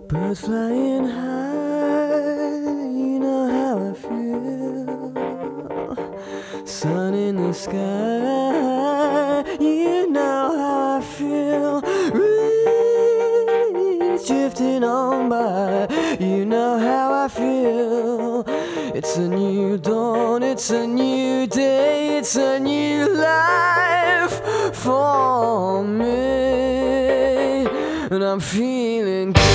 Birds flying high, you know how I feel. Sun in the sky, you know how I feel. Breeze drifting on by, you know how I feel. It's a new dawn, it's a new day, it's a new life for me, and I'm feeling good.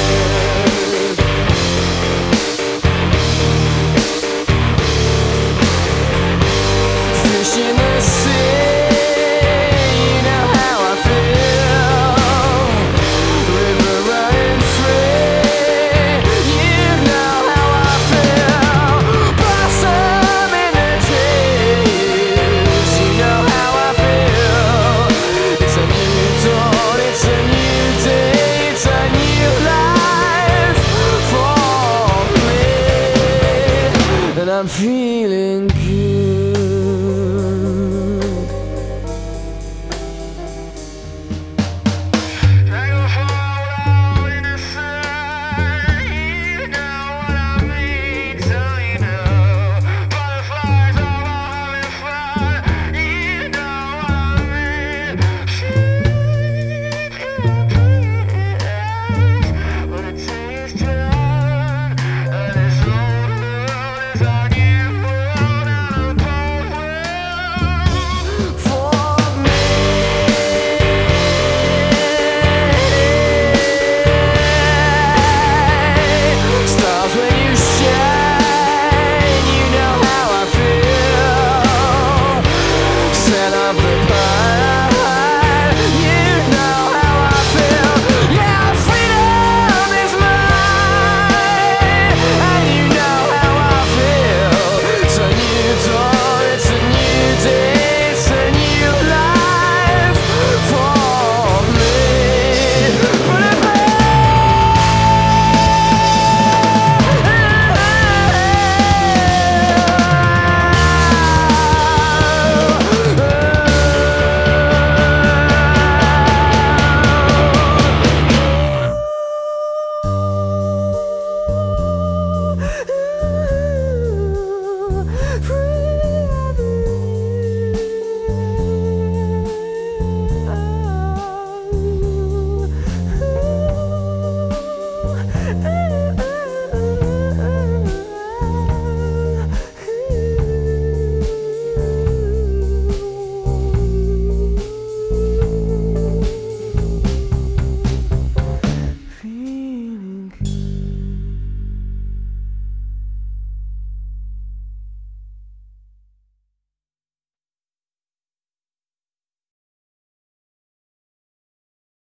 Fish in the sea, you know how I feel. River running free, you know how I feel. Blossom in the trees, you know how I feel. It's a new dawn, it's a new day, it's a new life for me, and I'm feeling good.